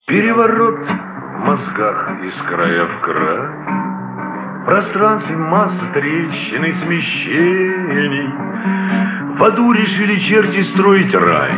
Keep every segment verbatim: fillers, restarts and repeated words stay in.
Переворот в мозгах из края в край, в пространстве масса трещин и смещений. В аду решили черти строить рай,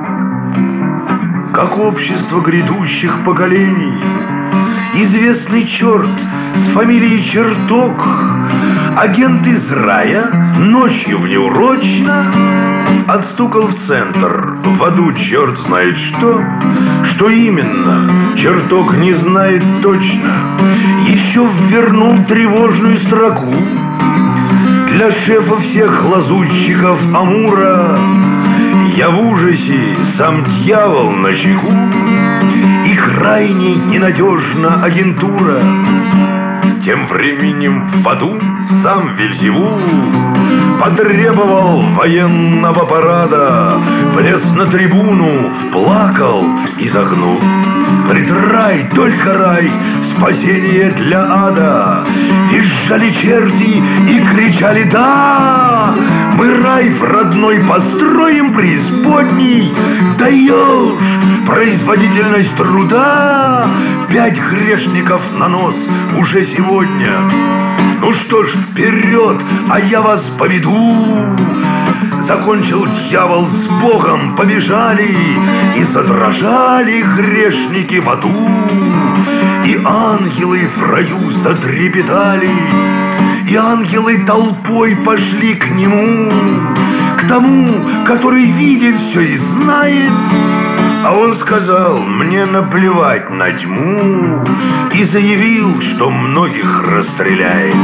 как общество грядущих поколений. Известный черт с фамилией Черток, агент из рая, ночью внеурочно отстукал в центр. В аду черт знает что, что именно, Черток не знает точно. Еще ввернул тревожную строку для шефа всех лазутчиков Амура. Я в ужасе, сам дьявол на чеку, и крайне ненадежна агентура. Тем временем в аду сам Вельзевул потребовал военного парада, влез на трибуну, плакал и загнул. Пред рай, только рай, спасение для ада. Визжали черти и кричали: да! Мы рай в родной построим преисподней. Даешь производительность труда, пять грешников на нос уже сегодня. Ну что ж, вперед, а я вас поведу. Закончил дьявол с Богом, побежали, и задрожали грешники в аду, и ангелы в раю затрепетали, и ангелы толпой пошли к нему, к тому, который видит все и знает. А он сказал: мне наплевать на тьму, и заявил, что многих расстреляет.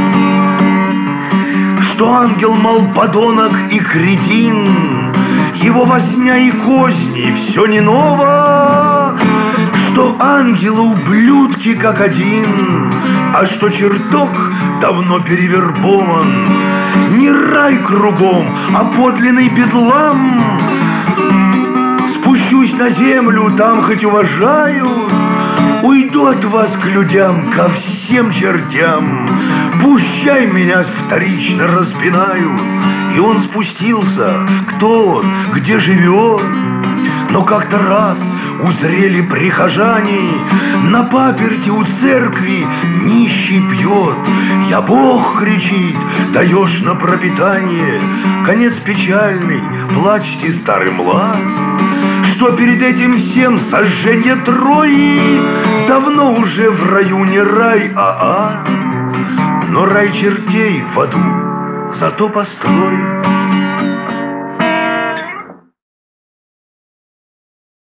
Что ангел, мол, подонок и кретин, его возня и козни все не ново. Что ангелы ублюдки как один, а что черток давно перевербован. Не рай кругом, а подлинный бедлам. Спущусь на землю, там хоть уважают, уйду от вас к людям, ко всем чертям. Пущай меня вторично распинают. И он спустился. Кто он? Где живет? Но как-то раз узрели прихожане, на паперти у церкви нищий пьет. Я Бог, кричит, даешь на пропитание. Конец печальный, плачьте, старый млад, что перед этим всем сожжение Трои. Давно уже в раю не рай, а ад, но рай чертей в аду зато построит.